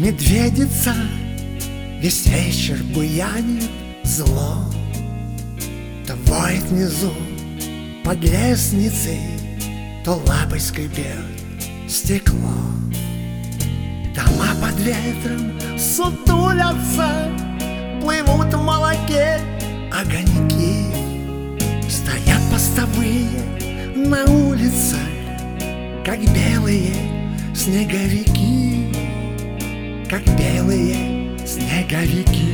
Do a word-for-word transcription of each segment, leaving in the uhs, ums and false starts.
Медведица весь вечер буянит зло, то воет внизу под лестницей, то лапой скрипит стекло. Дома под ветром сутулятся, плывут в молоке огоньки. Стоят постовые на улицах, как белые снеговики, как белые снеговики.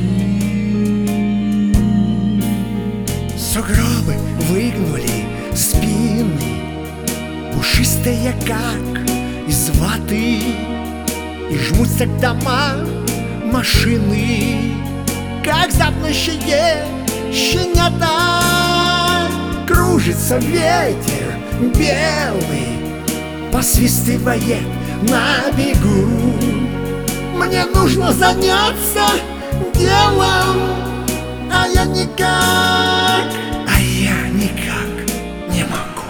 Сугробы выгнули спины, пушистые, как из ваты, и жмутся к домам машины, как запнущие щенята. Кружится ветер белый, посвистывает на бегу. Мне нужно заняться делом, а я никак, а я никак не могу.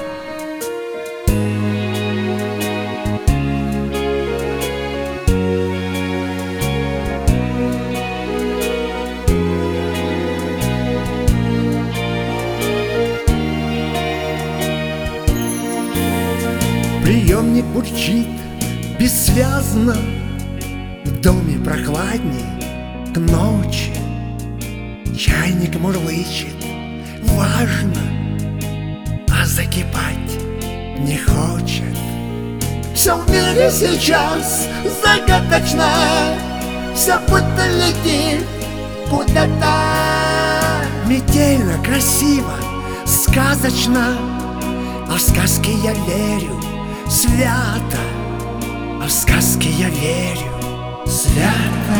Приемник бурчит бессвязно, в доме прохладней к ночи. Чайник мурлычет важно, а закипать не хочет. Все в мире сейчас загадочно, все будто летит куда-то. Метельно, красиво, сказочно, а в сказки я верю свято, а в сказки я верю свято.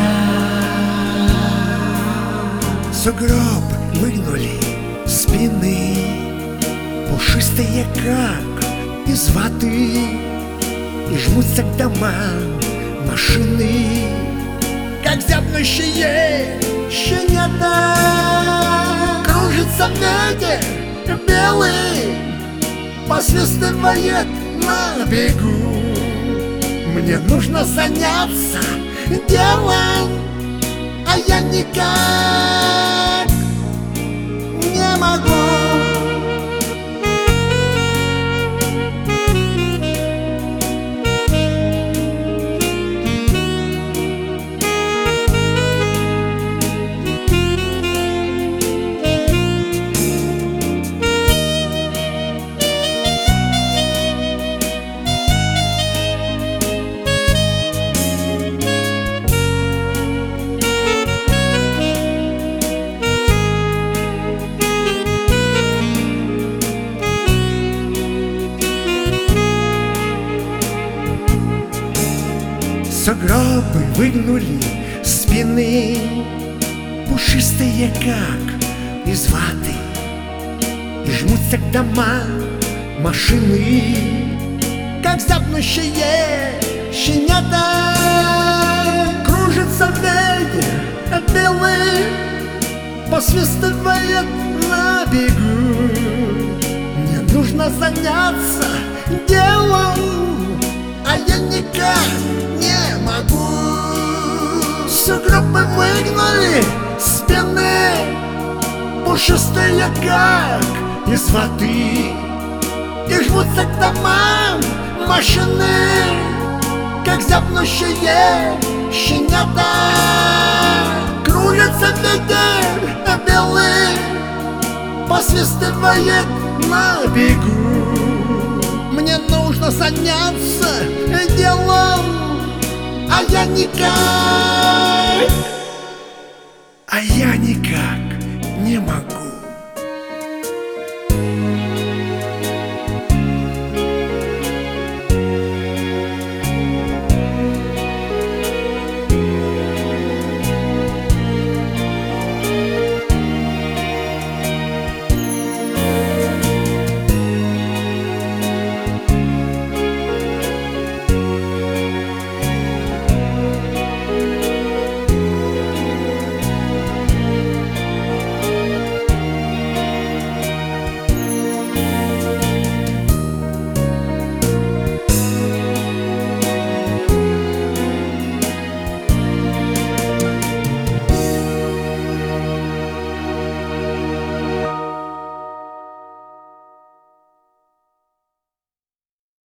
Сугробы выгнули спины, пушистые, как из ваты, и жмутся к домам машины, как зябнущие щенята. Кружится ветер белый, посвистывает на бегу. Мне нужно заняться делом, а я никак не могу. Сугробы выгнули спины, пушистые, как из ваты, и жмутся к домам машины, как запнущие щенята. Кружится ветер белый, посвистывает на бегу. Мне нужно заняться делом, а я никак не могу. Сугробы выгнали спины, пушистые, как из воды, и жмутся к домам машины, как зябнущие щенята. Кружится ветер белый, посвистывает на бегу. Мне нужно заняться делом, а я никак, а я никак не могу.